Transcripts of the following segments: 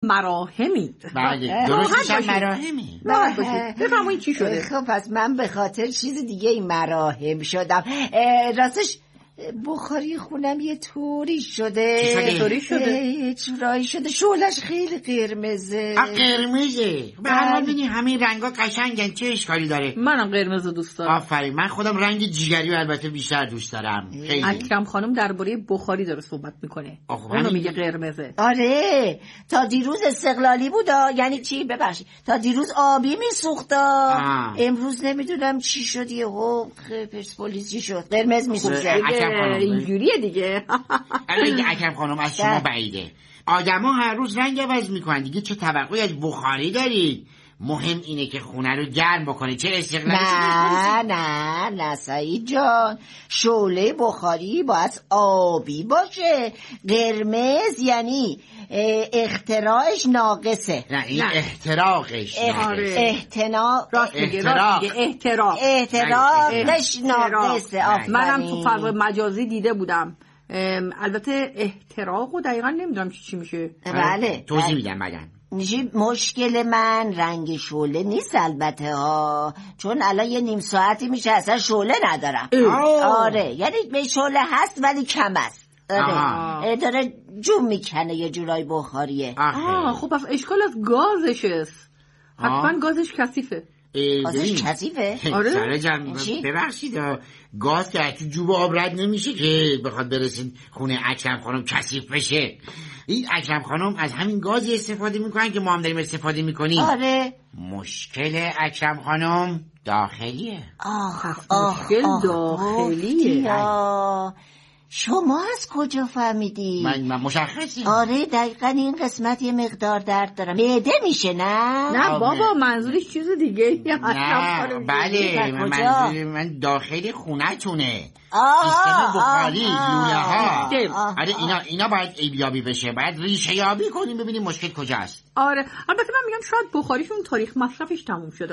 مراهمید. بله درستش هم مراهمی. راحت باشید بفرمایید چی شده. خب پس من به خاطر چیز دیگه این مراهم شدم. راستش بخاری خونم یه طوری شده. چی طوری شده؟ یه جورایی شده شعله‌اش خیلی قرمزه. قرمزه؟ به هر حال ببین همین رنگا قشنگن، چه اشکالی داره؟ منم قرمز دوست دارم. آفرین، من خودم رنگ جیگری و البته بیشتر دوست دارم. خیلی. اکرم خانم درباره بخاری داره صحبت میکنه. اونو میگه قرمزه. آره تا دیروز استقلالی بود. یعنی چی؟ ببخشید تا دیروز آبی میسوخت. امروز نمیدونم چی شد، یهو پرسپولیس چی شد قرمز میسوزه. اینجوریه دیگه. الان اکرم خانم از شما بعیده. آدما هر روز رنگ عوض میکنن دیگه، چه توقعی از بخاری دارید؟ مهم اینه که خونه رو گرم بکنه. چه استقلالی؟ نه سعید جان، شعله بخاری باید آبی باشه. قرمز یعنی اختراعش ناقصه. نه این احتراقش احتراقش ناقصه. منم تو فرق مجازی دیده بودم. البته احتراق دقیقا نمیدونم چی میشه. بله توضیح میدم بعدن. مشکل من رنگ شعله نیست البته چون الان یه نیم ساعتی میشه اصلا شعله ندارم. آره یعنی به شعله هست ولی کم است. داره جون میکنه یه جورای بخاریه. خب پس اشکال از گازش است. حتما گازش کثیفه. گازش کثیفه؟ آره ساره جان ببخشید گاز که تو جوب آب رد نمیشه که بخواد برسید خونه اکرم خانم کثیف بشه. این اکرم خانم از همین گازی استفاده میکنن که ما هم داریم استفاده میکنیم. آره مشکل اکرم خانم داخلیه. مشکل داخلیه. شما از کجا فهمیدی؟ من مشخصی. آره دقیقا این قسمت یه مقدار درد دارم. معده میشه نه بابا منظورش چیز دیگه. نه بله من داخل خونه تونه. سیستم بخاری لوله ها. آره اینا باید ایبیابی بشه. باید ریشه یابی کنیم ببینیم مشکل کجاست. آره البته من میگم شاید بخاریشون تاریخ مصرفش تموم شده.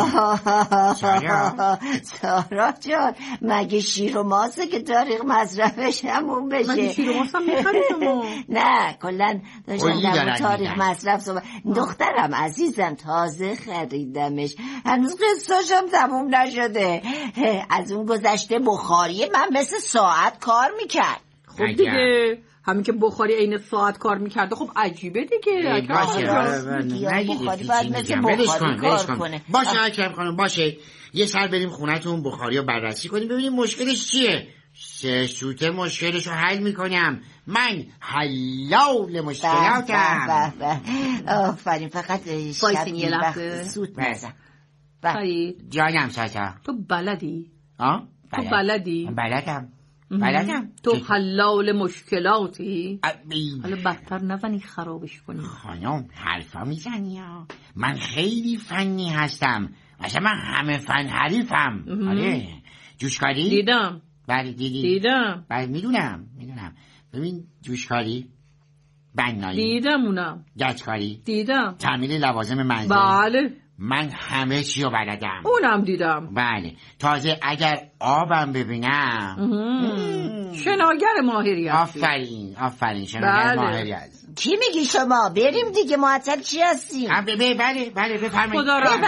سارا جان مگه شیر و ماسه که تاریخ مصرفش همون بشه؟ مگه شیر و ماس هم میخوری شما؟ نه کلن داشتم تاریخ مصرف صحبت. دخترم عزیزم تازه خریدمش، هنوز قصه‌شم تموم نشده. از اون گذشته بخاری من مثل ساعت کار میکرد. خب دیگه همین که بخاری عین ساعت کار میکرده خب عجیبه دیگه. بخاری باید مثل بخاری کار کنه. باشه اکرم خانم باشه، یه سر بریم خونتون بخاری رو بررسی کنیم ببینیم مشکلش چیه. 3 سوته مشکلش رو حل میکنم. من حلال مشکلاتم. آفرین فقط شب یه لحظه سوت نزن. جانم ساتا تو بلدی؟ تو بلدی؟ بلدم. تو حلال مشکلاتی؟ حالا بدتر نزنی خرابش کنی. خانم حرفا میزنی من خیلی فنی هستم، مثلا من همه فن حریفم. آره جوشکاری؟ دیدم. بله دیدم. بله میدونم. ببین جوشکاری، بنایی دیدم، اونم گچکاری دیدم، تعمیر لوازم منزل بله من همه چی رو بلدم. اونم دیدم. بله تازه اگر آبم ببینم شناگر ماهری هستی. آفرین شناگر ماهری هست. چی میگی شما؟ بریم دیگه معطل چی هستیم؟ بله بفرمایید.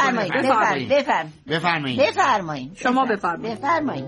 بفرمایید. شما بفرمایید.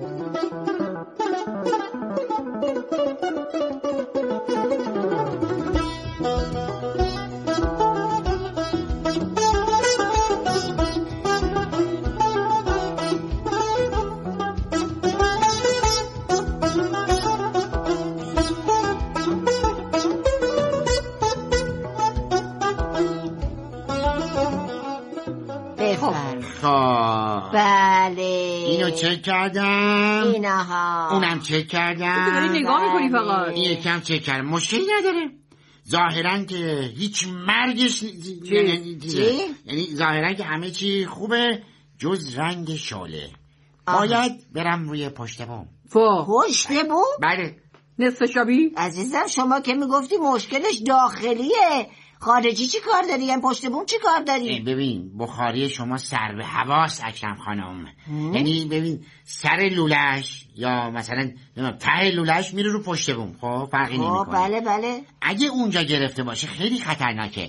بله اینو چک کردم، اینها اونم چک کردم. تو داری نگاه میکنی فقط. این یکم چک کردم مشکلی نداره ظاهرا که هیچ مرگش یعنی ظاهرا که همه چی خوبه جز رنگ شعله. باید برم روی پشت بوم. پشت بوم؟ بله نصف شبی. عزیزم شما که میگفتی مشکلش داخلیه، خارجی چی کار داری؟ یعنی پشت بوم چی کار داری؟ ببین بخاری شما سر به هواست اکرم خانم. یعنی ببین سر لولش یا مثلا ته لولش میره رو پشت بوم. خب فرقی نمیکنه. بله اگه اونجا گرفته باشه خیلی خطرناکه.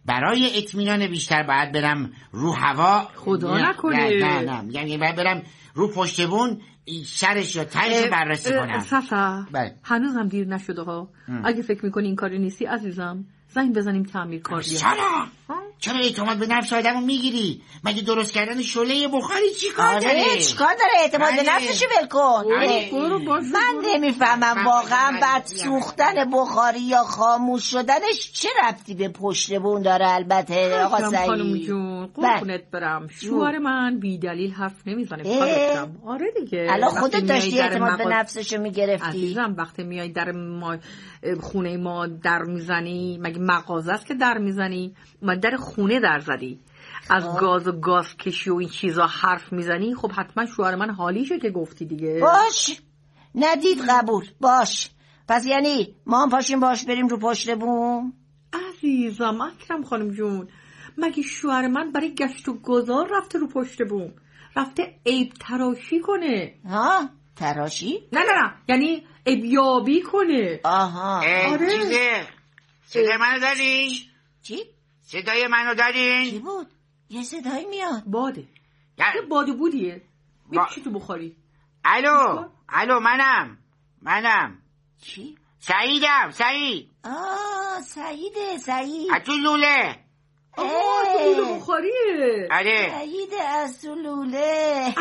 برای اطمینان بیشتر باید برم رو هوا. خدا نکنه. نه یعنی باید برم رو پشت بون سرش یا تهش بررسی کنم. صفا هنوز هم دیر نشده ها. اگه فکر میکنی این کاری نیستی عزیزم، زنگ بزنیم تعمیرکار بیاد. چرا اعتماد به نفس آدمو میگیری؟ مگه درست کردن شعله بخاری چیکار داره؟ چیکار داره؟ اعتماد به نفسشو ول کن. من نمیفهمم واقعا بعد سوختن بخاری یا خاموش شدنش چه ربطی به پشت بون داره. البته آقا سعید خانم جون قربونت برم، شوهر من بی دلیل حرف نمیزنه. آره دیگه، الان خودت داشتی اعتماد به نفسشو میگرفتی. عزیزم وقتی میای در خونه ما در میزنی، مگه مغازه است که در میزنی؟ من در خونه در زدی، از گاز و گاز کشی و این چیزا حرف میزنی. خب حتما شوهر من حالیشه که گفتی دیگه. باش، ندید قبول، باش. پس یعنی ما هم پاشیم باش بریم رو پشت بوم؟ عزیزم اکرم خانم جون، مگه شوهر من برای گشت و گذار رفته رو پشت بوم؟ رفته عیب تراشی کنه. ها؟ تراشی؟ نه یعنی عیبیابی کنه. آها. آره. چیزه صدای منو داری؟ چی؟ صدای منو داری؟ چی بود؟ یه صدایی میاد. باده. یه باده بودیه. میپیشی تو بخاری. الو منم. چی؟ سعیدم. سعید. سعید. از تو لوله. تو لوله بخاریه. آره. سعید از تو لوله.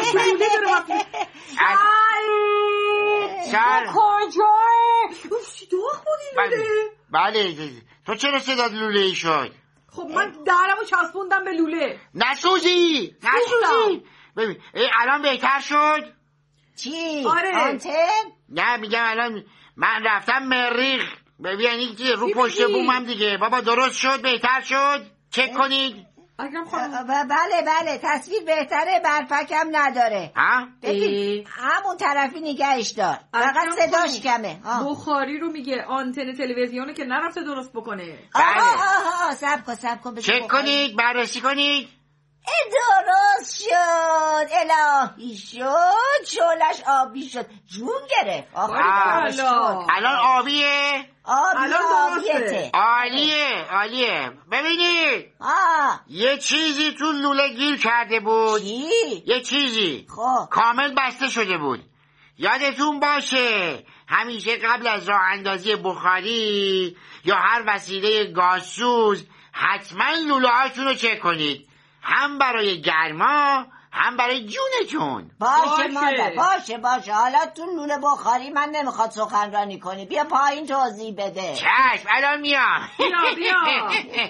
سر کجای؟ چی داغ بودی لوله؟ بله. تو چرا صدات لوله ای شد؟ خب من درمو چسبوندم به لوله. نسوزی. ببین الان بهتر شد. چی؟ آره. آنتن؟ نه میگم الان من رفتم مریخ. ببینید که رو پشت بومم دیگه. بابا درست شد، بهتر شد. چک کنید. بله تصویر بهتره، برفکم نداره. همون طرفی نگهش دار، فقط صداش کمه. بخاری رو میگه، آنتن تلویزیونه که نرفته درست بکنه. سب کن چک کنید، بررسی کنید. درست شد، الهی شد، شعلش آبی شد، جون گرفت. الان آبیه؟ آبیته. عالیه. ببینید یه چیزی تو لوله گیر کرده بود. چی؟ یه چیزی کامل بسته شده بود. یادتون باشه همیشه قبل از راه اندازی بخاری یا هر وسیله گازسوز حتما لوله هاتون رو چک کنید، هم برای گرما هم برای جونتون. باشه مادر، باشه. حالا تو لوله بخاری من نمیخواد سخنرانی کنی، بیا پایین توضیح بده. چشم الان میام. بیا.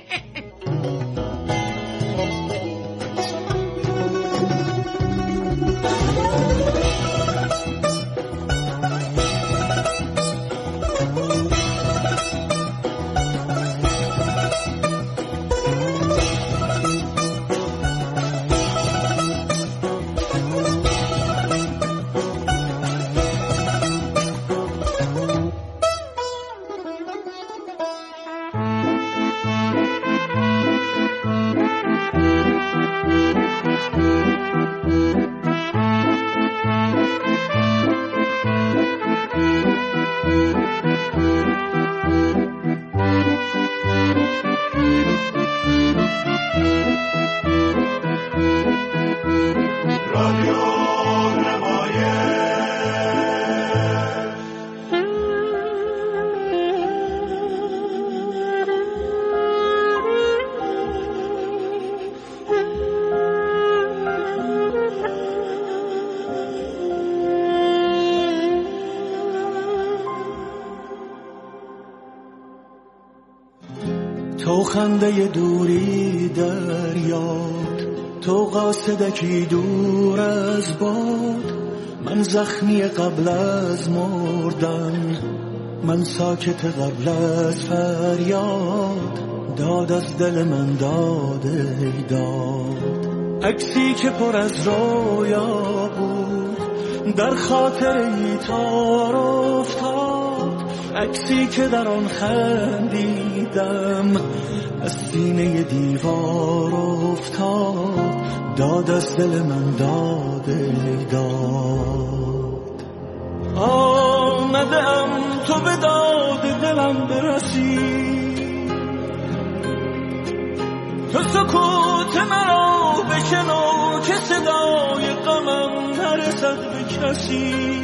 تو خنده دوری در یاد، تو قاصدکی دور از باد، من زخمی قبل از مردن، من ساکت قبل از فریاد، داد از دل من داد ای داد. عکسی که پر از رویا بود در خاطر ای تار افتاد، عکسی که در آن خندیدم از سینه دیوار افتاد، داد از دل من داد ای داد. آمدم تو به داد دلم برسی، تو سکوت مرا بشنو که صدای غمم نرسد به کسی.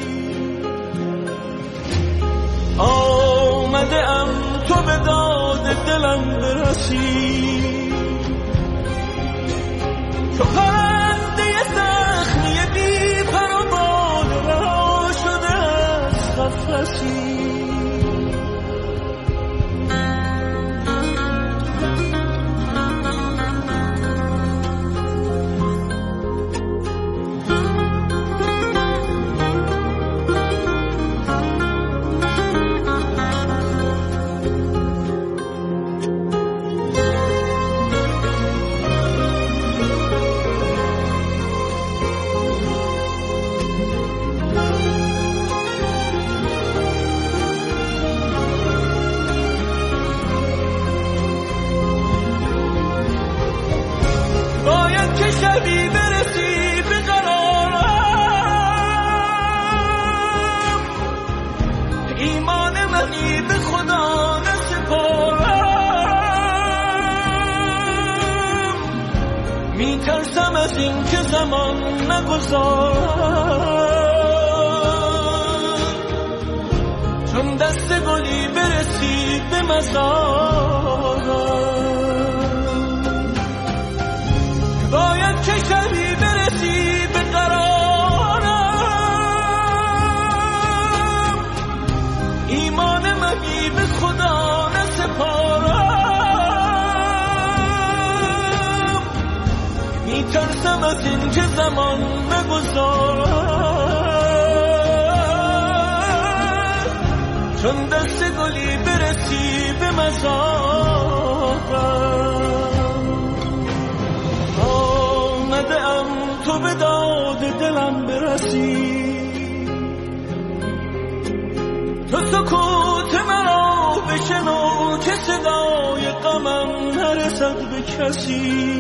آمده ام تو به داد دلم برسی، تو پرنده زخمی بی پر و بال رها شده از قفسی. شبی برسی به قرارم، ایمان منی به خدا نسپارم. میترسم از این که زمان نگذارم، چون دست گلی برسی به مزارم. باید که شبی برسی به قرارم، ایمان منی به خدا نسپارم. میترسم از این که زمان نگذارم، چون دست گلی برسی به مزارم. تو به داد دلم برسی، تو سکوت مرا بشنو که صدای غمم نرسد به کسی.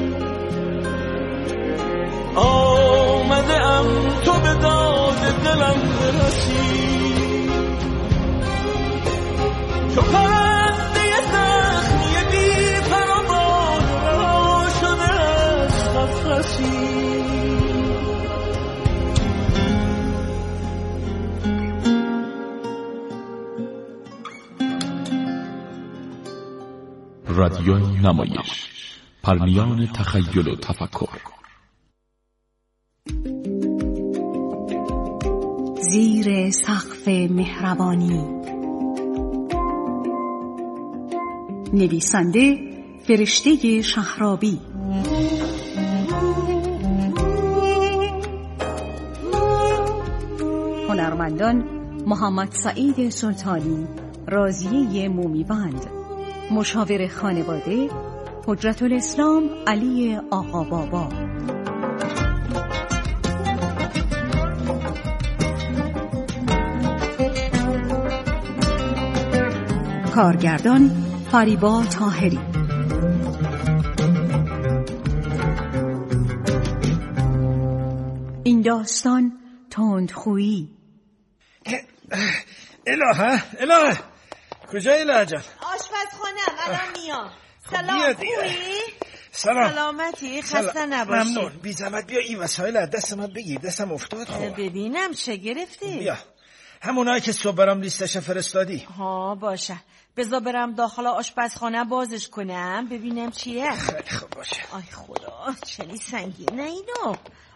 آمده ام تو به داد دلم برسی، تو پرنده زخمی بی پر و بال رها شده از قفسی. رادیو نمایش، پرمیان تخیل و تفکر. زیر سقف مهربانی. نویسنده فرشته شهرابی. هنرمندان محمد سعید سلطانی، راضیه مومیبند. مشاور خانواده حجت الاسلام علی آقا بابا. کارگردان فریبا طاهری. این داستان تندخویی. الهه کجای الهه جان؟ آشپزخانه‌ام الان میام. سلام، خوبی؟ سلامتی؟ خسته نباشی. ممنون. بی زحمت بیا این وسایل از دست من بگیر، دستم افتاد. خب ببینم چه گرفتی؟ بیا همونایی که صبح برام لیستش فرستادی. ها باشه، بذار برم داخل آشپزخانه بازش کنم ببینم چیه. خیلی خوب باشه. آی خدا چلی سنگینه اینو.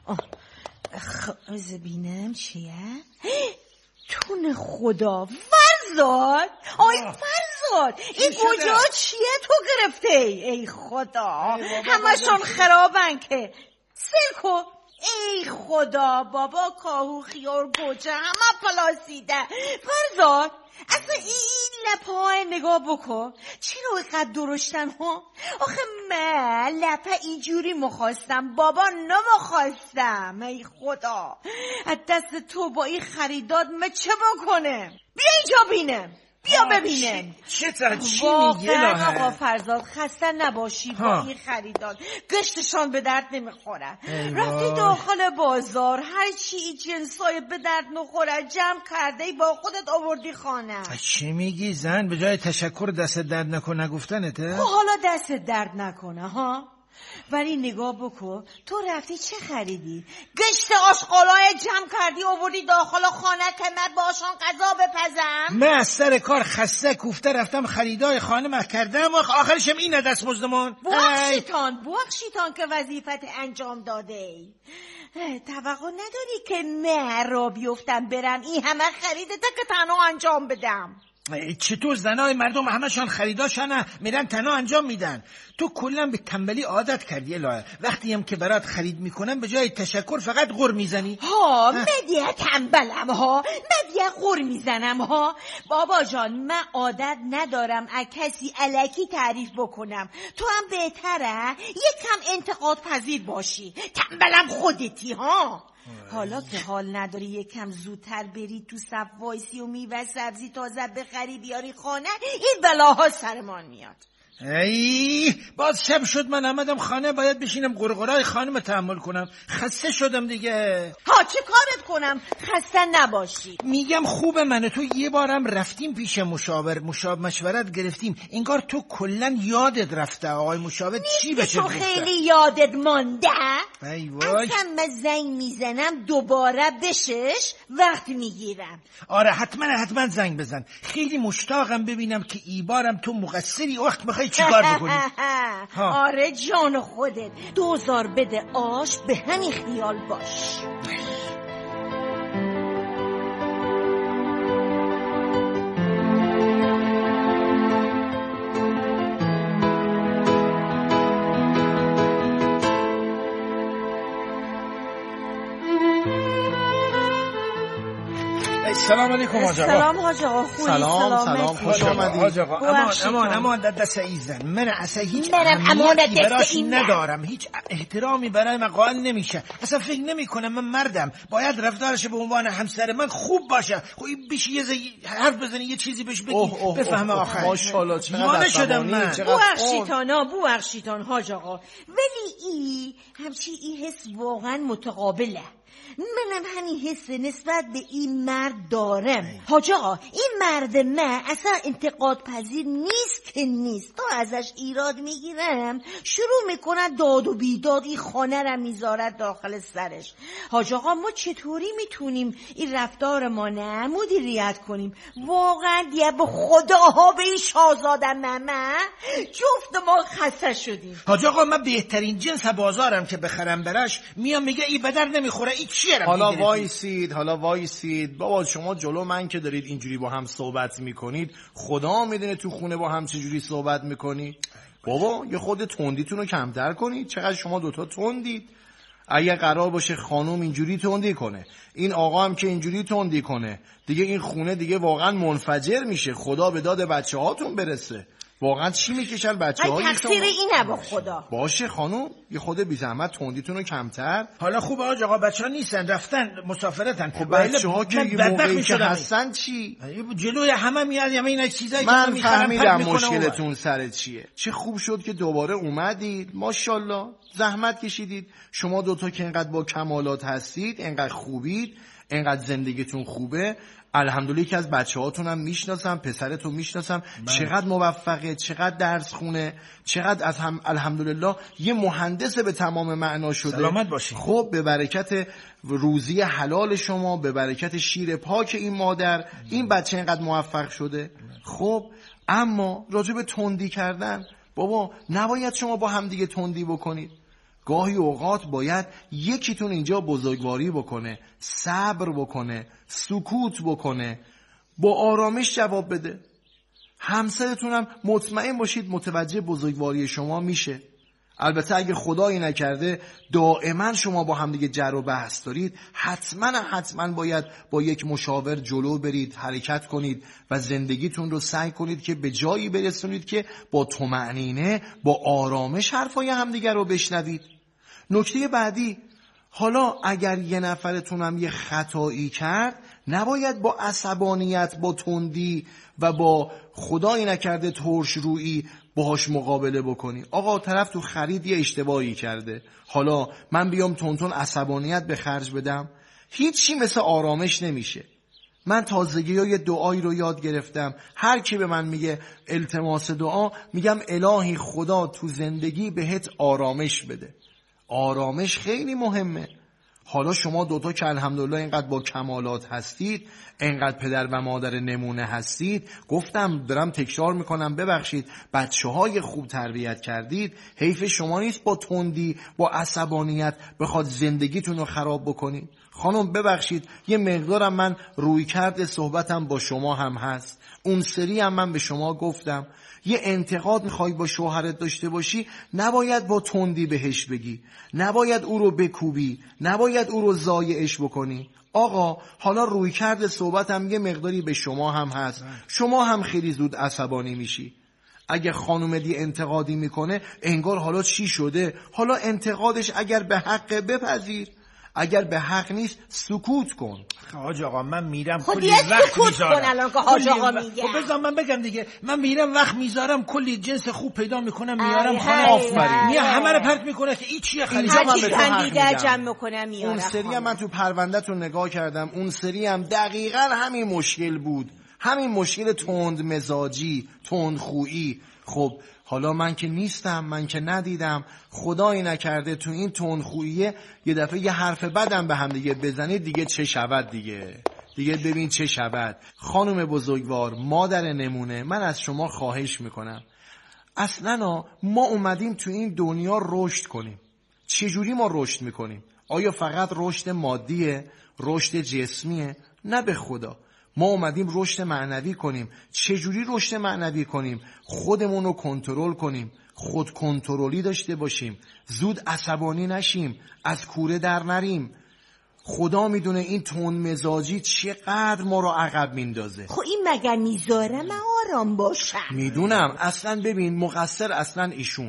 خب ببینم چیه. تون خدا فرزاد، آی فرزاد این کجا چیه تو گرفته ای خدا؟ همشون خرابن که سرکو. ای خدا بابا کاهو خیار گوچه همه پلاسیده. فرزاد اصلا این لپه های نگاه بکن چرا اینقدر درشتن ها؟ آخه من لپه اینجوری مخواستم بابا نمخواستم. ای خدا از دست تو با این خریدات من چه بکنم؟ بیا اینجا بینم. بیا ببینم. چی میگه لاغر؟ آقا فرزاد خسته نباشی با این خریدان، گشتشان به درد نمیخوره. رفتی داخل بازار هر چی جنسای به درد نخوره جمع کرده با خودت آوردی خانه. چی میگی زن؟ به جای تشکر دست درد نکن نگفتنته؟ حالا دست درد نکنه ها، ولی نگاه بکن تو رفتی چه خریدی؟ گشت آشغالای جمع کردی آوردی داخل خانه که من باشان غذا بپزم؟ من از سر کار خسته کوفته رفتم خریدای خانه کردم و آخرشم اینه دستمزدمان. بوخشیتان که وظیفت انجام داده. توقع نداری که من را بیفتم برم این همه خریده که تنها انجام بدم؟ چطور زنای مردم همشان خریداشان میرن تنها انجام میدن؟ تو کلا به تنبلی عادت کردی الهه. وقتی هم که برات خرید میکنم به جای تشکر فقط غر میزنی. مدیه تنبلم ها، مدیه غر میزنم ها. بابا جان من عادت ندارم از کسی الکی تعریف بکنم، تو هم بهتره یکم انتقاد پذیر باشی. تنبلم خودتی ها. حالا که حال نداری یکم زودتر بری تو صف وایسی و میوه سبزی تازه بخری بیاری خانه، این بلاها سرمان میاد. ای باز شب شد من آمدم خانه، باید بشینم قرقرای خانم تحمل کنم. خسته شدم دیگه. چه کارت کنم خسته نباشی؟ میگم خوبه من تو یه بارم رفتیم پیش مشاور مشورت گرفتیم، انگار تو کلا یادت رفته. آقای مشاور چی بشه تو خیلی یادت مانده؟ ای وای اصلا من زنگ میزنم دوباره بشش وقت میگیرم. آره حتما زنگ بزن. خیلی مشتاقم ببینم که ای بارم تو مقصری وقت میخوای چی کار بکنی. آره جان خودت 2000 بده آش، به همین خیال باش. سلام علیکم حاج آقا. سلام حاج آقا. سلام خوش آمدید حاج آقا. امان دست ایزن. من اصلا هیچ امانتی براش ندارم، هیچ احترامی برای من قائل نمیشه. اصلا فکر نمی کنم من مردم باید رفتارش به عنوان همسر من خوب باشه. خوب بشی یه حرف بزنی یه چیزی بهش بگی بفهمه. آخر ماشاءالله چقدر شدم من. بوخشیتان حاج آقا، ولی ای همچی این حس واقعا متقابله. منم همین حس نسبت به این مرد دارم. حاج آقا این مرد من اصلا انتقاد پذیر نیست که نیست. تا ازش ایراد میگیرم شروع میکنن داد و بیداد، این خانه را میذارد داخل سرش. حاج آقا ما چطوری میتونیم این رفتار ما نه مدیریت کنیم؟ واقعا دیگه به خداها به این شاهزاده ماما جفت ما خسته شدیم. حاج آقا من بهترین جنس بازارم که بخرم براش میام میگه این بدر نمیخوره. این چیه؟ حالا وایسید بابا، شما جلو من که دارید اینجوری با هم صحبت میکنید، خدا میدونه تو خونه با هم چجوری صحبت میکنید. بابا یه خود تندیتون رو کمتر کنید. چقدر شما دوتا تندید. اگه قرار باشه خانوم اینجوری تندی کنه، این آقا هم که اینجوری تندی کنه، دیگه این خونه دیگه واقعا منفجر میشه. خدا به داد بچه هاتون برسه. واقعا چی میکشن بچه‌ها؟ تقصیر اینه با خدا. باشه خانوم یه خود بی زحمت تندیتون رو کمتر. حالا خوبه حاج آقا بچه‌ها نیستن، رفتن مسافرتن. خب بچه‌ها که یه موقعی که هستن چی؟ جلوی همه میاد این چیزایی من فهمیدم مشکلتون سر چیه. چه خوب شد که دوباره اومدید. ماشاءالله زحمت کشیدید. شما دوتا که اینقدر با کمالات هستید، اینقدر خوبید، اینقدر زندگیتون خوبه. الحمدلله که از بچه‌هاتون هم میشناسم، پسرتون میشناسم، چقدر موفقه، چقدر درس خونه، چقدر از هم الحمدلله یه مهندس به تمام معنا شده. سلامت باشید. خب به برکت روزی حلال شما، به برکت شیر پاک این مادر، این بچه اینقدر موفق شده. خب اما راجع به تندی کردن، بابا نباید شما با هم دیگه تندی بکنید. گاهی اوقات باید یکیتون اینجا بزرگواری بکنه، صبر بکنه، سکوت بکنه، با آرامش جواب بده. همسرتونم مطمئن باشید متوجه بزرگواری شما میشه. البته اگه خدایی نکرده دائما شما با هم دیگه جر و بحث دارید، حتما باید با یک مشاور جلو برید، حرکت کنید و زندگیتون رو سعی کنید که به جایی برسونید که با طمأنینه، با آرامش حرفای همدیگه رو بشنوید. نکته بعدی، حالا اگر یه نفرتونم یه خطایی کرد، نباید با عصبانیت، با تندی و با خدایی نکرده ترش رویی باهاش مقابله بکنی. آقا طرف تو خرید یه اشتباهی کرده، حالا من بیام تونتون عصبانیت به خرج بدم؟ هیچی مثل آرامش نمیشه. من تازگی ها یه دعایی رو یاد گرفتم، هر کی به من میگه التماس دعا، میگم الهی خدا تو زندگی بهت آرامش بده. آرامش خیلی مهمه. حالا شما دوتا که الحمدلله اینقدر با کمالات هستید، اینقدر پدر و مادر نمونه هستید، گفتم دارم تکرار میکنم ببخشید، بچه‌های خوب تربیت کردید، حیف شما نیست با تندی، با عصبانیت بخواد زندگیتون رو خراب بکنید. خانم ببخشید، یه مقدارم من روی کرده صحبتم با شما هم هست. اون سری هم من به شما گفتم یه انتقاد میخوای با شوهرت داشته باشی، نباید با تندی بهش بگی، نباید او رو بکوبی، نباید او رو ضایعش بکنی. آقا حالا روی کرده صحبتم یه مقداری به شما هم هست، شما هم خیلی زود عصبانی میشی. اگه خانم دی انتقادی میکنه انگار حالا چی شده، حالا انتقادش اگر به حق بپذیر، اگر به حق نیست سکوت کن. حاج آقا من میرم کلی کلی وقت میذارم. الان که حاج آقا میگه. خب بذار من بگم دیگه، من میرم وقت میذارم، کلی جنس خوب پیدا میکنم میارم خانه. آفرین. میام همه رو پرت میکنه که این چیه خرید. هر چی خندیده جمع میکنم میارم. اون سری هم من تو پرونده‌تون نگاه کردم، اون سری هم دقیقاً همین مشکل بود، همین مشکل تند مزاجی، تند خویی. خب حالا من که نیستم، من که ندیدم، خدایی نکرده تو این تندخوییه یه دفعه یه حرف بدم به هم دیگه بزنید، دیگه چه شود دیگه ببین چه شود. خانم بزرگوار، مادر نمونه، من از شما خواهش میکنم، اصلا ما اومدیم تو این دنیا رشد کنیم. چجوری ما رشد میکنیم؟ آیا فقط رشد مادیه؟ رشد جسمیه؟ نه به خدا، ما اومدیم رشد معنوی کنیم. چجوری رشد معنوی کنیم؟ خودمون رو کنترل کنیم، خود کنترلی داشته باشیم، زود عصبانی نشیم، از کوره در نریم. خدا میدونه این تند مزاجی چقدر ما رو عقب میندازه. خب این مگر میذاره من آرام باشم؟ میدونم، اصلا ببین مقصر اصلا ایشون.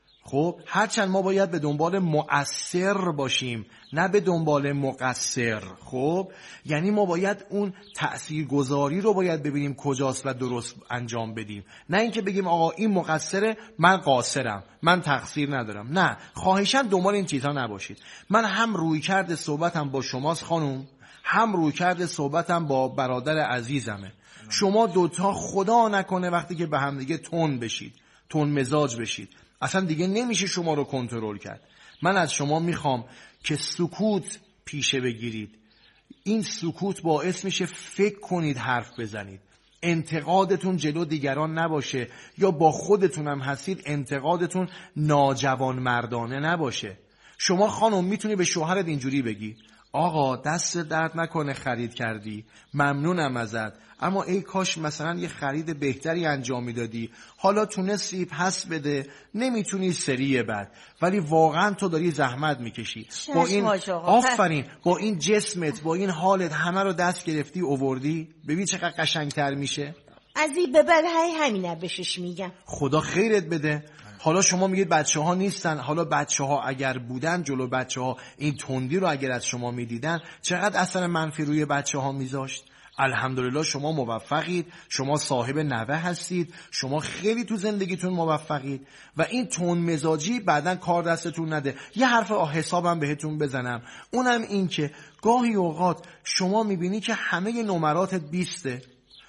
خب هرچند ما باید به دنبال مؤثر باشیم نه به دنبال مقصر. خب یعنی ما باید اون تأثیرگذاری رو باید ببینیم کجاست و درست انجام بدیم، نه اینکه بگیم آقا این مقصره من قاصرم، من تقصیر ندارم. نه، خواهشاً دنبال این چیزها نباشید. من هم روی کرده صحبتم با شماست خانم، هم روی کرده صحبتم با برادر عزیزمه. شما دوتا خدا نکنه وقتی که به هم دیگه تند بشید، تند مزاج بشید، اصلا دیگه نمیشه شما رو کنترل کرد. من از شما میخوام که سکوت پیشه بگیرید. این سکوت باعث میشه فکر کنید، حرف بزنید. انتقادتون جلو دیگران نباشه، یا با خودتون هم هستید انتقادتون ناجوان مردانه نباشه. شما خانم میتونی به شوهرت اینجوری بگی آقا دست درد نکنه خرید کردی، ممنونم ازت، اما ای کاش مثلا یه خرید بهتری انجام میدادی، حالا تونستی پس بده، نمیتونی سریع بعد، ولی واقعا تو داری زحمت میکشی. با این آفرین، با این جسمت، با این حالت همه رو دست گرفتی اووردی. ببین چقدر قشنگتر میشه. از این به بعد همینه بشش میگم. خدا خیرت بده. حالا شما میگید بچه ها نیستن، حالا بچه ها اگر بودن، جلو بچه ها این تندی رو اگر از شما میدیدن، چقدر اثر منفی روی بچه ها میذاشت. الحمدلله شما موفقید، شما صاحب نوه هستید، شما خیلی تو زندگیتون موفقید و این تند مزاجی بعدن کار دستتون نده. یه حرف حسابم بهتون بزنم، اونم این که گاهی اوقات شما میبینی که همه نمراتت 20،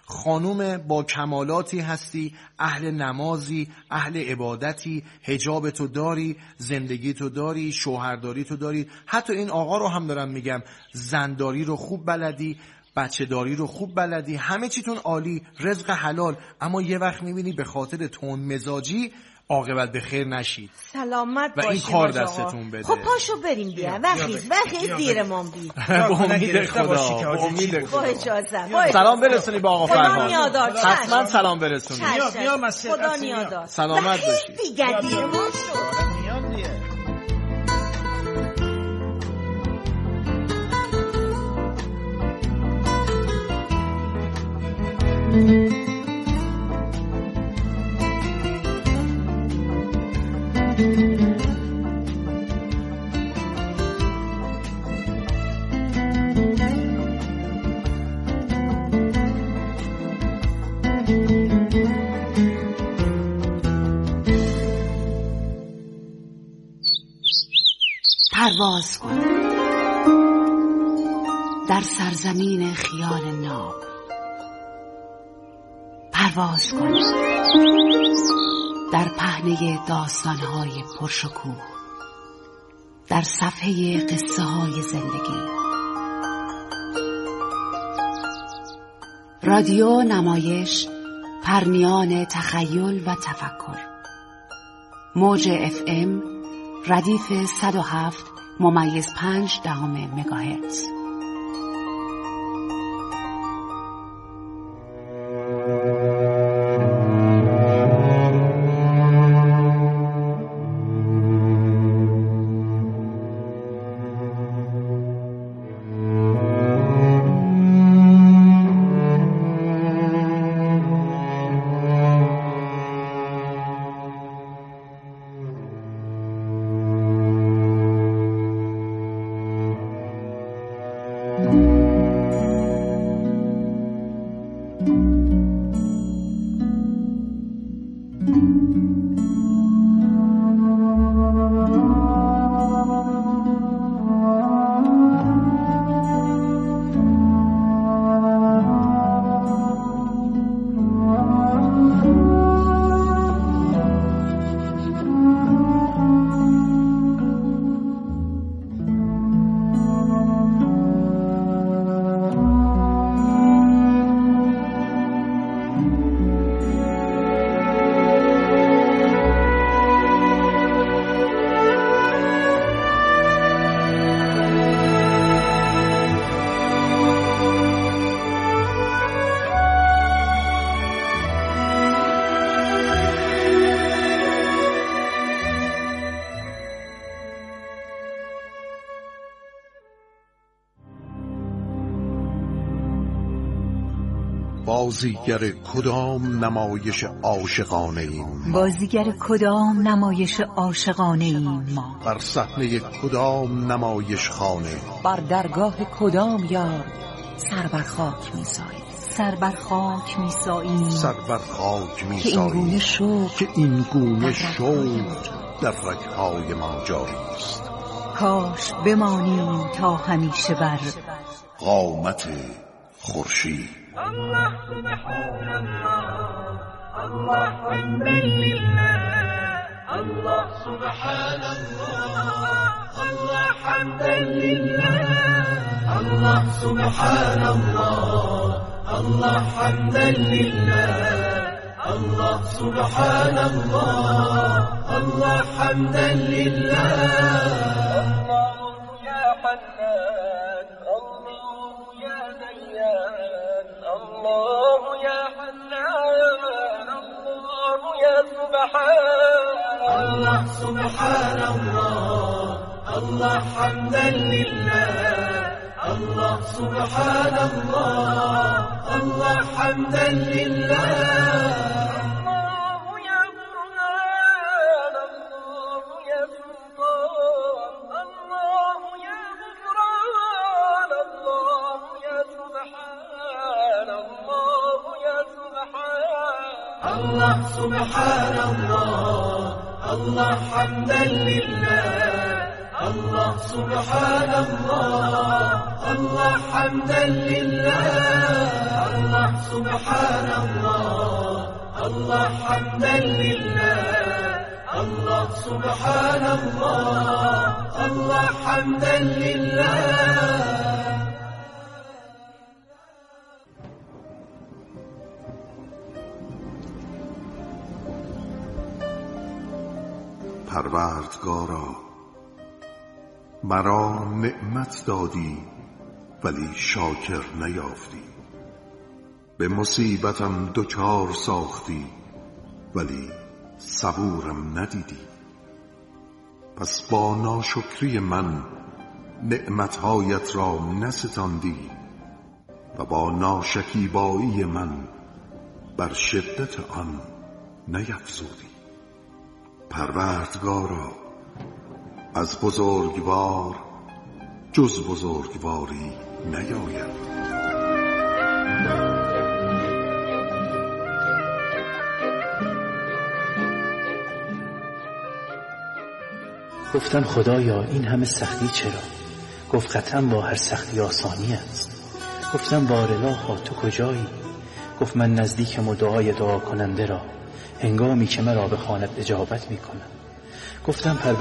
خانوم با کمالاتی هستی، اهل نمازی، اهل عبادتی، حجاب تو داری، زندگی تو داری، شوهرداری تو داری، حتی این آقا رو هم دارم میگم، زنداری رو خوب بلدی، بچه داری رو خوب بلدی، همه چیتون عالی، رزق حلال، اما یه وقت میبینی به خاطر تند مزاجی عاقبت به خیر نشید. سلامت و باشی. این کار دستتون بده. خب پاشو بریم بیا. وقت دیرمون بی. به امید خدا. به امید خدا. با اجازه. سلام برسونی با آقا فرهاد. حتما سلام برسونی. خدا نیادار. سلامت باشی. دیگه دیرمون شد. پرواز کن در سرزمین خیال ناب، پرواز کن در پهنه داستان‌های پرشکوه، در صفحه قصه‌های زندگی. رادیو نمایش پرنیان تخیل و تفکر، موج FM ردیف 107.5 مگاهرتز. بازیگر کدام نمایش عاشقانه ایم؟ بازیگر کدام نمایش عاشقانه ایم ما؟ بر صحنه کدام نمایش خانه؟ بر درگاه کدام یار سر بر خاک می‌ساییم؟ سر بر خاک می‌ساییم، سر بر خاک می‌ساییم که این گونه شوق در رگ‌های ما جاری است. کاش بمانیم تا همیشه بر قامت خورشید. الله سبحان الله، الله حمدا لله، الله سبحان الله، الله حمدا لله، الله سبحان الله، الله حمدا لله، الله سبحان الله، الله حمدا لله. الله يا حنان، الله يا سبحان الله، سبحان الله، الله حمدا لله، الله سبحان الله، الله حمدا لله. الله سبحان الله، الله حمدا لله، الله سبحان الله، الله حمدا لله، الله سبحان الله، الله حمدا لله، الله سبحان الله، الله حمدا لله. پروردگارا، مرا نعمت دادی ولی شاکر نیافتی، به مصیبتم دچار ساختی ولی صبورم ندیدی. پس با ناشکری من نعمتهایت را نستاندی و با ناشکیبایی من بر شدت آن نیفزودی. پروردگارا، از بزرگوار جز بزرگواری نیاید. گفتم خدایا این همه سختی چرا؟ گفت قطعا با هر سختی آسانی است. گفتم بارالله تو کجایی؟ گفت من نزدیکم و دعا کننده را هنگامی که مرا به خانت اجابت می کنم. گفتم